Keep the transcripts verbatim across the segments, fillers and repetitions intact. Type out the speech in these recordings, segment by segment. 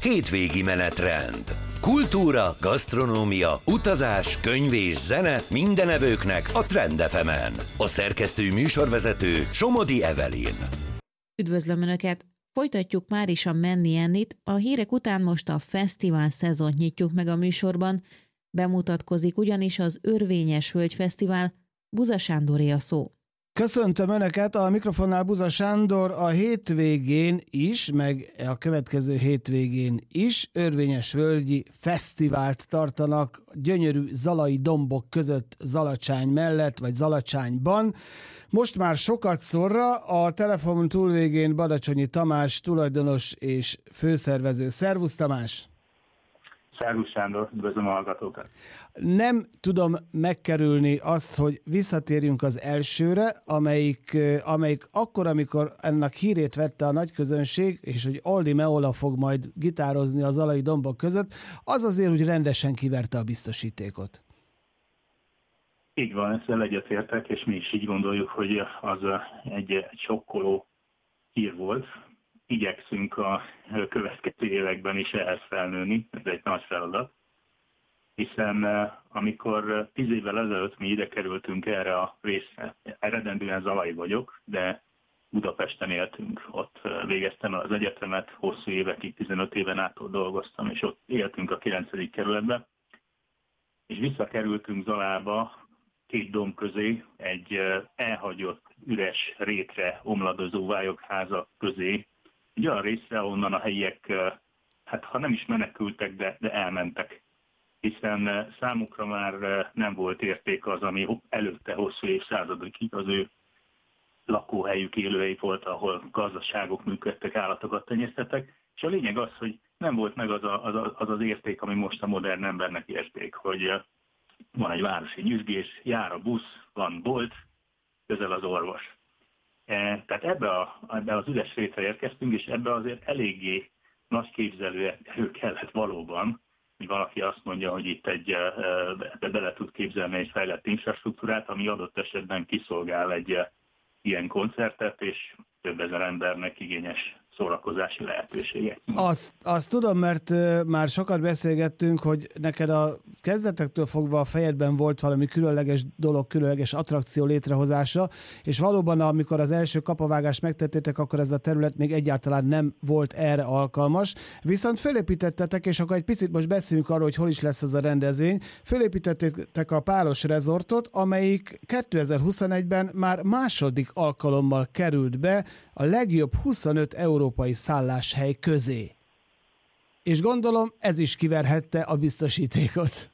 hétvégi menetrend. Kultúra, gasztronómia, utazás, könyv és zene minden evőknek a Trend ef emen. A szerkesztő műsorvezető Somodi Evelyn. Üdvözlöm Önöket! Folytatjuk már is a Menni Ennit, a hírek után most a fesztivál szezont nyitjuk meg a műsorban. Bemutatkozik ugyanis az Örvényes Völgy Fesztivál. Buza Sándoré a szó. Köszöntöm Önöket, a mikrofonnál Buza Sándor. A hétvégén is, meg a következő hétvégén is Örvényes Völgyi Fesztivált tartanak gyönyörű zalai dombok között Zalacsány mellett, vagy Zalacsányban. Most már sokat szorra, a telefon túlvégén Badacsonyi Tamás, tulajdonos és főszervező. Szervusz Tamás! Szervusz Sándor, üdvözlöm a hallgatókat! Nem tudom megkerülni azt, hogy visszatérjünk az elsőre, amelyik, amelyik akkor, amikor ennek hírét vette a nagy közönség, és hogy Aldi Meola fog majd gitározni a zalai dombok között, az azért úgy rendesen kiverte a biztosítékot. Így van, ezzel egyetértek, és mi is így gondoljuk, hogy az egy, egy sokkoló hír volt. Igyekszünk a következő években is ehhez felnőni, ez egy nagy feladat, hiszen amikor tíz évvel ezelőtt mi ide kerültünk erre a részre, eredendően zalai vagyok, de Budapesten éltünk, ott végeztem az egyetemet, hosszú évekig, tizenöt éven át ott dolgoztam, és ott éltünk a kilencedik kerületben, és visszakerültünk Zalába, két domb közé, egy elhagyott, üres, rétre omladozó vályokházak közé, egy olyan részre, ahonnan a helyiek, hát ha nem is menekültek, de, de elmentek. Hiszen számukra már nem volt érték az, ami előtte hosszú évszázadokig az ő lakóhelyük, élőhelyük volt, ahol gazdaságok működtek, állatokat tenyésztettek. És a lényeg az, hogy nem volt meg az, a, az, a, az az érték, ami most a modern embernek érték, hogy van egy városi nyüzsgés, jár a busz, van bolt, közel az orvos. E, tehát ebbe, a, ebbe az üres rétre érkeztünk, és ebbe azért eléggé nagy képzelő erő kellett valóban, hogy valaki azt mondja, hogy itt egy be, bele tud képzelni egy fejlett infrastruktúrát, ami adott esetben kiszolgál egy ilyen koncertet, és több ezer embernek igényes szórakozási lehetőségek. Azt, azt tudom, mert uh, már sokat beszélgettünk, hogy neked a kezdetektől fogva a fejedben volt valami különleges dolog, különleges attrakció létrehozása, és valóban amikor az első kapavágást megtettétek, akkor ez a terület még egyáltalán nem volt erre alkalmas. Viszont fölépítettetek, és akkor egy picit most beszéljünk arról, hogy hol is lesz ez a rendezvény. Fölépítettetek a Pálos Resortot, amelyik kétezer-huszonegyben már második alkalommal került be a legjobb huszonöt európai szálláshely közé. És gondolom, ez is kiverhette a biztosítékot.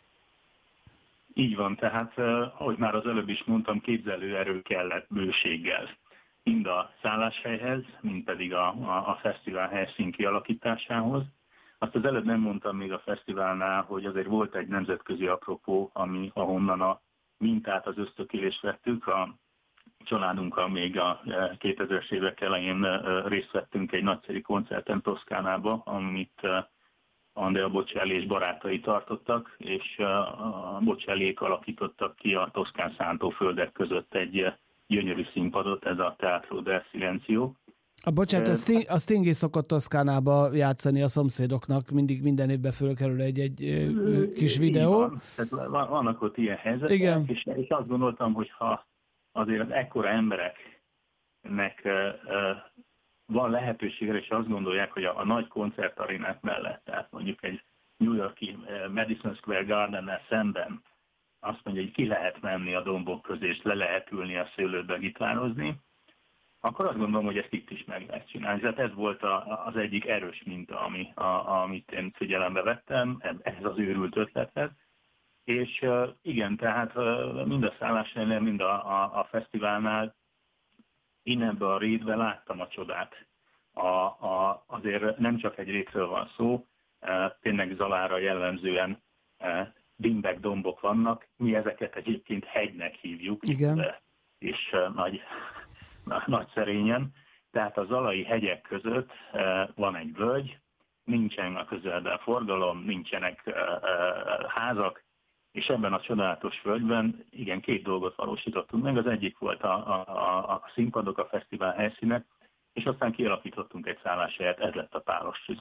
Így van, tehát ahogy már az előbb is mondtam, képzelőerő kellett bőséggel. Mind a szálláshelyhez, mind pedig a, a, a fesztivál helyszín kialakításához. Azt az előbb nem mondtam még a fesztiválnál, hogy azért volt egy nemzetközi apropó, ami, ahonnan a mintát, az ösztökélést vettük. A családunkkal még a kétezres évek elején részt vettünk egy nagyszerű koncerten Toszkánába, amit Andrea Bocelli és barátai tartottak, és a Bocelliék alakítottak ki a toszkán szántóföldek között egy gyönyörű színpadot, ez a Teatro del Silenzio. A bocsánat, a Sting, a Sting is szokott Toszkánába játszani a szomszédoknak, mindig minden évben fölkerül egy, egy kis videó. Van. Tehát vannak ott ilyen helyzetek, Igen. És, és azt gondoltam, hogy ha azért az ekkora embereknek uh, uh, van lehetőségre, és azt gondolják, hogy a, a nagy koncertarénák mellett, tehát mondjuk egy New Yorki uh, Madison Square Gardennel szemben azt mondja, hogy ki lehet menni a dombok közé, és le lehet ülni a szőlőbe gitározni, akkor azt gondolom, hogy ezt itt is meg lehet csinálni. Tehát ez volt a, az egyik erős minta, ami, a, amit én figyelembe vettem, ez az őrült ötlethez. És uh, igen, tehát uh, mind a szálláshelyen, mind a, a, a fesztiválnál innenbe a rétbe láttam a csodát. A, a, azért nem csak egy rétről van szó, uh, tényleg Zalára jellemzően uh, dimbek, dombok vannak. Mi ezeket egyébként hegynek hívjuk, igen. Uh, és uh, nagy, nagy szerényen. Tehát a zalai hegyek között uh, van egy völgy, nincsen a közelben forgalom, nincsenek uh, uh, házak, és ebben a csodálatos völgyben igen, két dolgot valósítottunk meg. Az egyik volt a, a, a színpadok, a fesztivál helyszínek, és aztán kialakítottunk egy szálláshelyet, ez lett a Pálos Resort.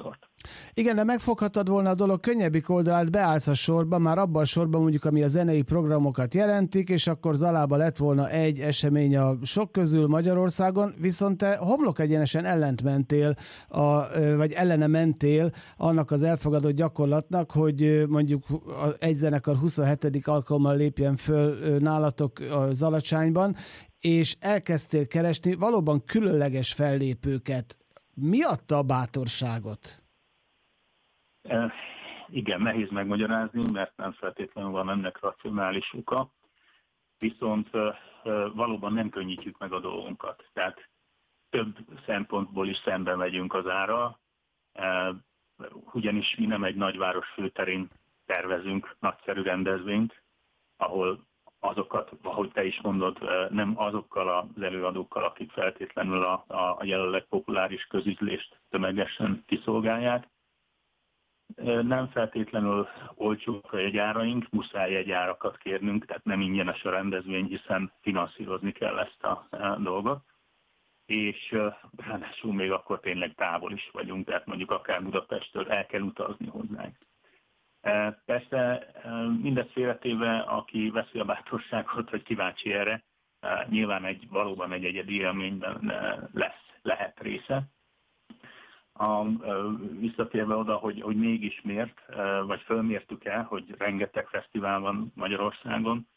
Igen, de megfoghatod volna a dolog könnyebbik oldalát, beállsz a sorba, már abban a sorban mondjuk, ami a zenei programokat jelentik, és akkor Zalába lett volna egy esemény a sok közül Magyarországon, viszont te homlok egyenesen ellent mentél, a, vagy ellene mentél annak az elfogadott gyakorlatnak, hogy mondjuk egy zenekar huszonhetedik alkalommal lépjen föl nálatok a Zalacsányban, és elkezdtél keresni valóban különleges fellépőket. Mi adta a bátorságot? E, igen, nehéz megmagyarázni, mert nem feltétlenül van ennek racionális oka, viszont e, valóban nem könnyítjük meg a dolgunkat. Tehát több szempontból is szembe megyünk az árral, e, ugyanis mi nem egy nagyváros főterén tervezünk nagyszerű rendezvényt, ahol azokat, ahogy te is mondod, nem azokkal az előadókkal, akik feltétlenül a, a jelenleg populáris közüzlést tömegesen kiszolgálják. Nem feltétlenül olcsók a jegyáraink, muszáj jegyárakat kérnünk, tehát nem ingyenes a rendezvény, hiszen finanszírozni kell ezt a dolgot. És ráadásul még akkor tényleg távol is vagyunk, tehát mondjuk akár Budapesttől el kell utazni hozzánk. Persze mindezt félretéve, aki veszi a bátorságot, vagy kíváncsi erre, nyilván egy, valóban egy egyedi élményben lesz, lehet része. A, visszatérve oda, hogy, hogy mégis miért, vagy fölmértük el, hogy rengeteg fesztivál van Magyarországon.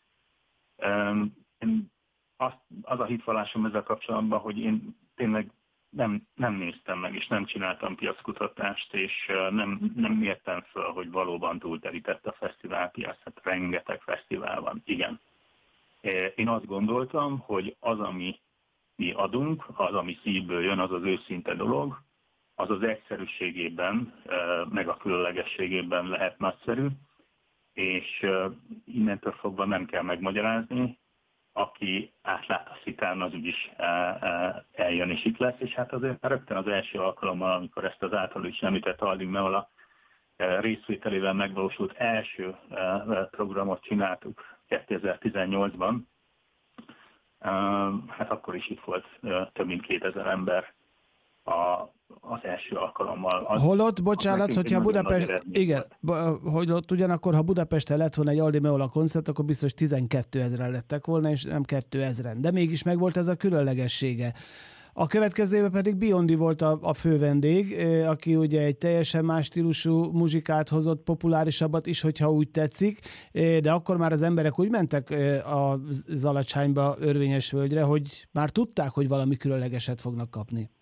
Az, az a hitvallásom ezzel kapcsolatban, hogy én tényleg nem, nem néztem meg, és nem csináltam piackutatást, és nem, nem mértem föl, hogy valóban túlterített a fesztiválpiac. Hát rengeteg fesztivál van, igen. Én azt gondoltam, hogy az, ami mi adunk, az, ami szívből jön, az az őszinte dolog, az az egyszerűségében, meg a különlegességében lehet nagyszerű, és innentől fogva nem kell megmagyarázni, aki átlát a szitán, az úgyis eljön és itt lesz, és hát azért rögtön az első alkalommal, amikor ezt az által is említett Aldi Meola részvételével megvalósult első programot csináltuk kétezer-tizennyolcban, hát akkor is itt volt több mint kétezer ember a, az első alkalommal. Az, Holott, bocsánat, hogyha Budapest, igen, hogy ott ugyanakkor, ha Budapesten lett volna egy Aldi Meola koncert, akkor biztos tizenkétezren lettek volna, és nem kétezren. De mégis megvolt ez a különlegessége. A következő évben pedig Biondi volt a, a fő vendég, aki ugye egy teljesen más stílusú muzsikát hozott, populárisabbat is, hogyha úgy tetszik, de akkor már az emberek úgy mentek a Zalacsányba, Örvényesvölgyre, hogy már tudták, hogy valami különlegeset fognak kapni.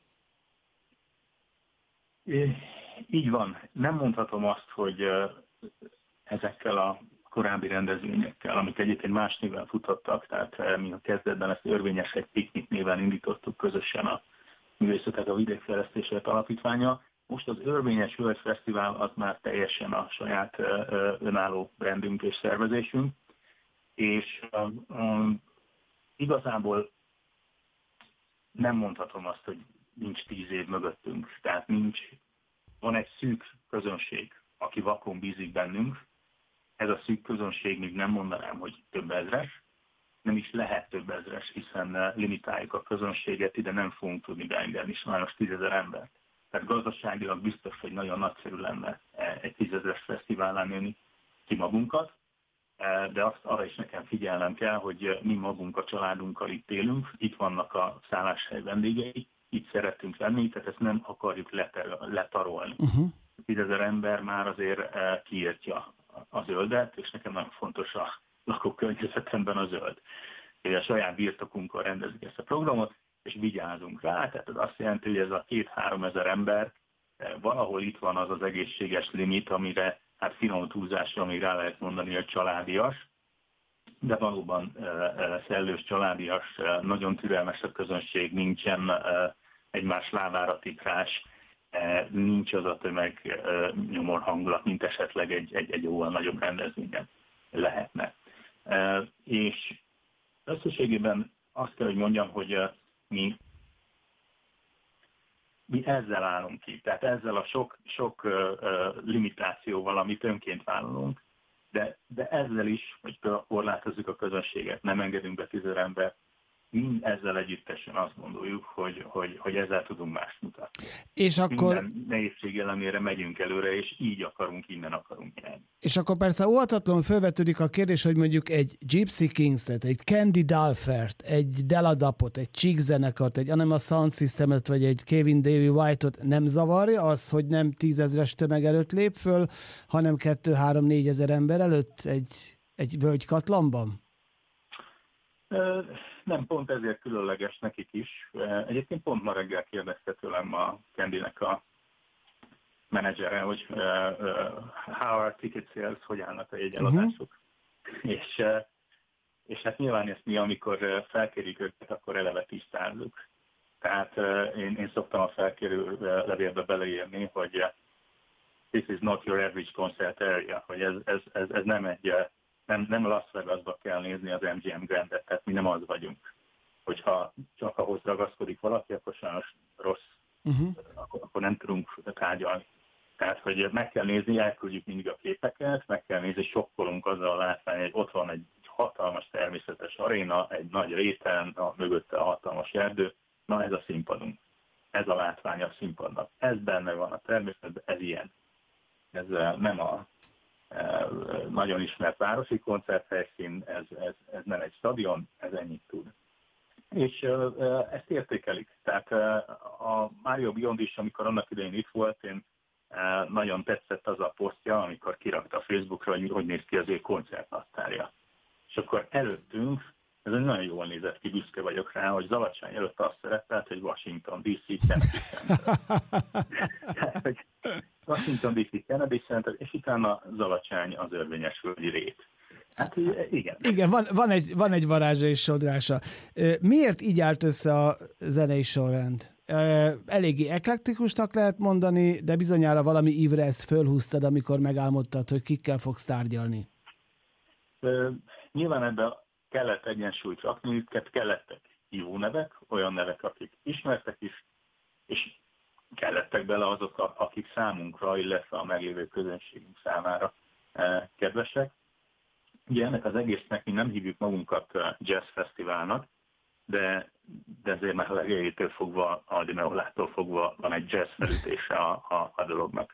Így van. Nem mondhatom azt, hogy ezekkel a korábbi rendezvényekkel, amik egyébként más néven futottak, tehát mi a kezdetben ezt Örvényes egy piknik néven indítottuk közösen a Művészetek a Vidékfejlesztésért Alapítványa. Most az Örvényes Völgy Fesztivál az már teljesen a saját önálló rendünk és szervezésünk, és um, igazából nem mondhatom azt, hogy nincs tíz év mögöttünk, tehát nincs, van egy szűk közönség, aki vakon bízik bennünk. Ez a szűk közönség még nem mondanám, hogy több ezres, nem is lehet több ezres, hiszen limitáljuk a közönséget, ide nem fogunk tudni beengedni sajnos tízezer embert. Tehát gazdaságilag biztos, hogy nagyon nagyszerű lenne egy tízezres fesztiválán nőni ki magunkat, de azt arra is nekem figyelnem kell, hogy mi magunk a családunkkal itt élünk, itt vannak a szálláshely vendégei, itt szeretünk lenni, tehát ezt nem akarjuk letarolni. Uh-huh. tízezer ember már azért kiírtja a zöldet, és nekem nagyon fontos a lakókörnyezetemben a zöld. És a saját birtokunkon rendezik ezt a programot, és vigyázunk rá, tehát ez azt jelenti, hogy ez a két-három ezer ember valahol itt van az az egészséges limit, amire hát finom túlzásra még rá lehet mondani, hogy családias, de valóban szellős családias, nagyon türelmes a közönség, nincsen egymás lábára tiprás, nincs az a tömeg nyomor hangulat, mint esetleg egy, egy, egy jóval nagyobb rendezvényen lehetne. És összességében azt kell, hogy mondjam, hogy mi, mi ezzel állunk ki, tehát ezzel a sok, sok limitációval, amit önként vállalunk, de, de ezzel is, hogy korlátozzuk a közönséget, nem engedünk be tízezer embert, mind ezzel együttesen azt gondoljuk, hogy, hogy, hogy ezzel tudunk mást mutatni. És akkor... Minden nehézség ellenére megyünk előre, és így akarunk, innen akarunk járni. És akkor persze óhatatlanul felvetődik a kérdés, hogy mondjuk egy Gypsy Kings-et, egy Candy Dulfert, egy Deladapot, egy Chick zenekart, egy Anima Sound Systemet, vagy egy Kevin Davey White-ot nem zavarja az, hogy nem tízezres tömeg előtt lép föl, hanem kettő, három, négyezer ember előtt egy, egy völgykatlanban? Nem, pont ezért különleges nekik is. Egyébként pont ma reggel kérdezte tőlem a Candy-nek a menedzsere, hogy uh, uh, how are ticket sales, hogy állnak a jegyeladások. Uh-huh. És, uh, és hát nyilván ezt mi, amikor felkérjük őket, akkor eleve tisztázzuk. Tehát uh, én, én szoktam a felkérő levélbe beleírni, hogy uh, this is not your average concert area, hogy ez, ez, ez, ez nem egy... Uh, Nem, nem Las Vegasba kell nézni az em gé em Grandet, tehát mi nem az vagyunk. Hogyha csak ahhoz ragaszkodik valaki, akkor sajnos rossz, uh-huh. akkor, akkor nem tudunk tárgyalni. Tehát, hogy meg kell nézni, elküldjük mindig a képeket, meg kell nézni, sokkolunk azzal a látvány, hogy ott van egy hatalmas természetes aréna, egy nagy réten, a mögötte a hatalmas erdő, na ez a színpadunk. Ez a látvány a színpadnak. Ez benne van a természetben, ez ilyen. Ez nem a nagyon ismert városi koncerthelyszín, ez, ez, ez nem egy stadion, ez ennyit tud. És uh, ezt értékelik. Tehát uh, a Mario Biondi is, amikor annak idején itt volt, én uh, nagyon tetszett az a posztja, amikor kirakta a Facebookra, hogy hogy néz ki az ő koncertnaptárja. És akkor előttünk, ez egy nagyon jól nézett ki, büszke vagyok rá, hogy Zalatsány előtt azt szerepelt, hogy Washington dé cé Kennedy Center. Washington dé cé Kennedy Center, és utána Zalatsány az Örvényesvölgyi Rét. Hát igen. Igen, van, van, egy, van egy varázsa és sodrása. Miért így állt össze a zenei sorrend? Eléggé eklektikusnak lehet mondani, de bizonyára valami ívre ezt fölhúztad, amikor megálmodtad, hogy kikkel fogsz tárgyalni. Nyilván ebben kellett egyensúlyt rakni, őket kellettek hívó nevek, olyan nevek, akik ismertek is, és kellettek bele azok, akik számunkra, illetve a meglévő közönségünk számára kedvesek. Ugye ennek az egésznek mi nem hívjuk magunkat jazz fesztiválnak, de, de ezért már a legejétől fogva, a Dimeolától fogva van egy jazz felütése a, a, a dolognak.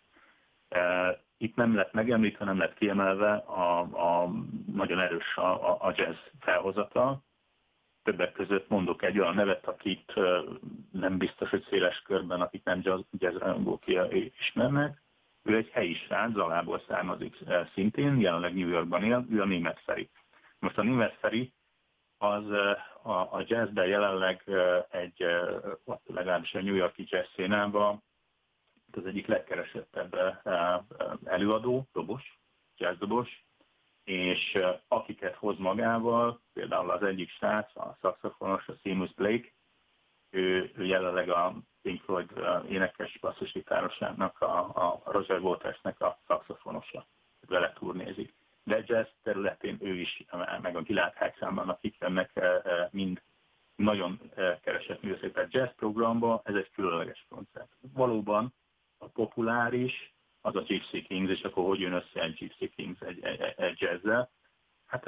Itt nem lett megemlítve, nem lett kiemelve a, a nagyon erős a, a jazz felhozata. Többek között mondok egy olyan nevet, akit nem biztos, hogy széles körben, akik nem jazz, jazz rajongók ismernek. Ő egy helyi srác, Zalából származik szintén, jelenleg New Yorkban él, ő a Németh Feri. Most a Németh Feri az a, a jazzben jelenleg egy, legalábbis a New Yorki jazz szénában az egyik legkeresettebb előadó, dobos, jazzdobos, és akiket hoz magával, például az egyik srác, a szaxofonos, a Seamus Blake, ő, ő jelenleg a Pink Floyd énekes basszusgitárosának, a, a Roger Watersnek a szaxofonosa, vele turnézik. De jazz területén ő is, meg a Gilad Hágszámban, akik jönnek, mind nagyon keresett művészek. Tehát jazz programban ez egy különleges koncert. Valóban a populáris, az a Gypsy Kings, és akkor hogy jön össze egy Gypsy Kings egy, egy, egy jazzzel? Hát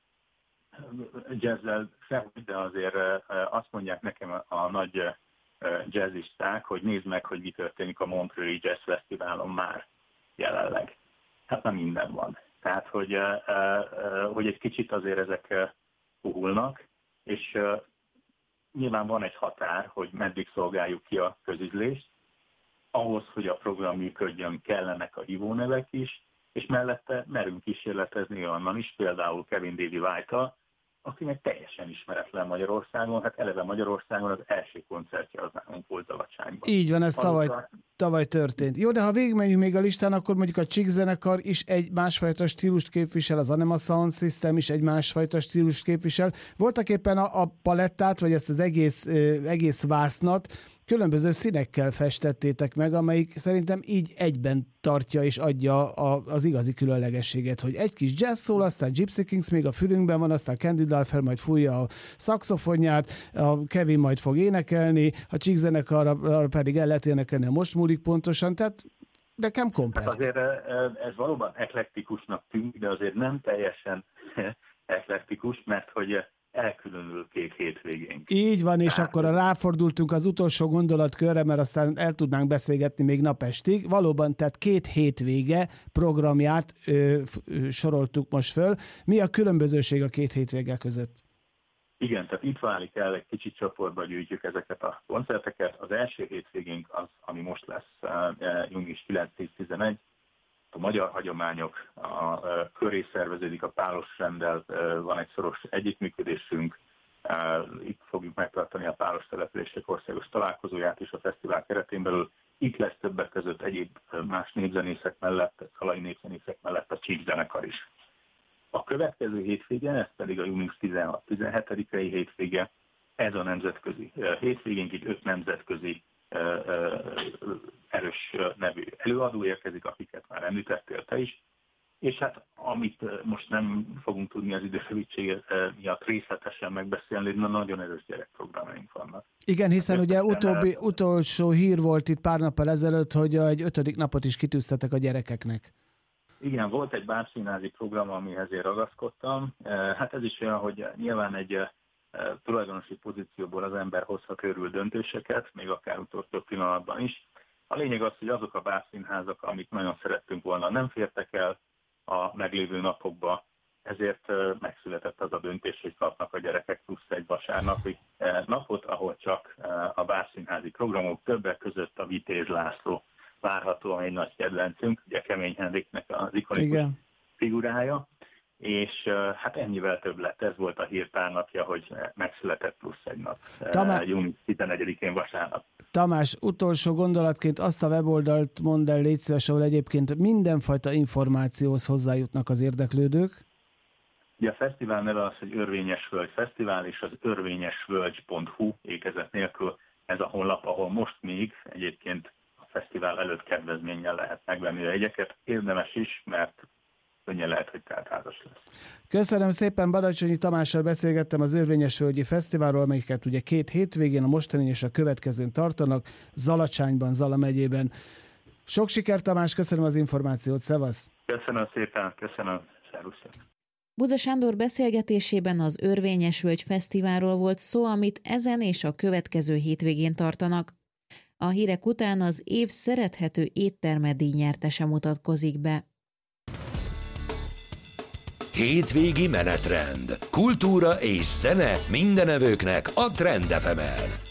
jazzzel sehogy, de azért azt mondják nekem a, a nagy jazzisták, hogy nézd meg, hogy mi történik a Montreali Jazz Fesztiválon már jelenleg. Hát nem minden van. Tehát, hogy, hogy egy kicsit azért ezek puhulnak, és nyilván van egy határ, hogy meddig szolgáljuk ki a közüzlést. Ahhoz, hogy a program működjön, kellenek a hívónevek is, és mellette merünk kísérletezni onnan is, például Kevin Davey White-tal, akinek teljesen ismeretlen Magyarországon, hát eleve Magyarországon az első koncertje az nálunk volt Zalacsányban. Így van, ez tavaly, tavaly történt. Jó, de ha végigmegyünk még a listán, akkor mondjuk a Chick zenekar is egy másfajta stílust képvisel, az Anima Sound System is egy másfajta stílust képvisel. Voltak éppen a, a palettát, vagy ezt az egész, egész vásznat különböző színekkel festettétek meg, amelyik szerintem így egyben tartja és adja a, az igazi különlegességet, hogy egy kis jazz szól, aztán Gypsy Kings még a fülünkben van, aztán Candy Dulfer majd fújja a szaxofonját, a Kevin majd fog énekelni, a Chick zenekarra pedig el lehet énekelni, a Most múlik pontosan, tehát nekem komplett. Hát azért ez valóban eklektikusnak tűnik, de azért nem teljesen eklektikus, mert hogy elkülönül két hétvégénk. Így van, és Tehát, akkor ráfordultunk az utolsó gondolatkörre, mert aztán el tudnánk beszélgetni még napestig. Valóban, tehát két hétvége programját ö, ö, soroltuk most föl. Mi a különbözőség a két hétvége között? Igen, tehát itt válik el, egy kicsit csoportba gyűjtjük ezeket a koncerteket. Az első hétvégénk az, ami most lesz június kilenc-tíz-tizenegy, a magyar hagyományok, a köré szerveződik a pálos renddel, van egy szoros együttműködésünk, itt fogjuk megtartani a pálos települések országos találkozóját is a fesztivál keretén belül. Itt lesz többek között egyéb más népzenészek mellett, szalai népzenészek mellett a Csík zenekar is. A következő hétvége, ez pedig a június tizenhat-tizenhetedikei hétvége, ez a nemzetközi hétvégénk, itt öt nemzetközi erős nevű előadó érkezik, akiket már említettél te is, és hát amit most nem fogunk tudni az időrövidsége miatt részletesen megbeszélni, de nagyon erős gyerekprogramjaink vannak. Igen, hiszen ugye utóbbi, utolsó hír volt itt pár nappal ezelőtt, hogy egy ötödik napot is kitűztetek a gyerekeknek. Igen, volt egy bábszínházi program, amihez én ragaszkodtam. Hát ez is olyan, hogy nyilván egy tulajdonosi pozícióból az ember hozhat őrült döntéseket, még akár utolsó pillanatban is. A lényeg az, hogy azok a bábszínházak, amit nagyon szerettünk volna, nem fértek el a meglévő napokba, ezért megszületett az a döntés, hogy kapnak a gyerekek plusz egy vasárnapi napot, ahol csak a bábszínházi programok, többek között a Vitéz László várhatóan egy nagy kedvencünk, ugye Kemény Henriknek az ikonikus Igen. figurája, és hát ennyivel több lett. Ez volt a hírtárnapja, hogy megszületett plusz egy nap. Tamás, június tizenegyedikén vasárnap. Tamás, utolsó gondolatként azt a weboldalt mondd el, légy szíves, ahol egyébként mindenfajta információhoz hozzájutnak az érdeklődők. Ugye a fesztivál neve az, hogy Örvényes Völgy Fesztivál, és az örvényesvölgy pont hu ékezet nélkül ez a honlap, ahol most még egyébként fesztivál előtt kedvezménnyel lehet megvenni a jegyeket. Érdemes is, mert könnyen lehet, hogy teltházas lesz. Köszönöm szépen, Badacsonyi Tamással beszélgettem az Örvényesvölgyi Fesztiválról, amelyiket ugye két hétvégén, a mostani és a következőn tartanak, Zalacsányban, Zala megyében. Sok sikert, Tamás, köszönöm az információt, szevasz! Köszönöm szépen, köszönöm, szervusz! Buza Sándor beszélgetésében az Örvényesvölgy Fesztiválról volt szó, amit ezen és a következő hétvégén tartanak. A hírek után az év szerethető étterme díjnyertese mutatkozik be. Hétvégi menetrend. Kultúra és zene mindenevőknek a Trend ef emen.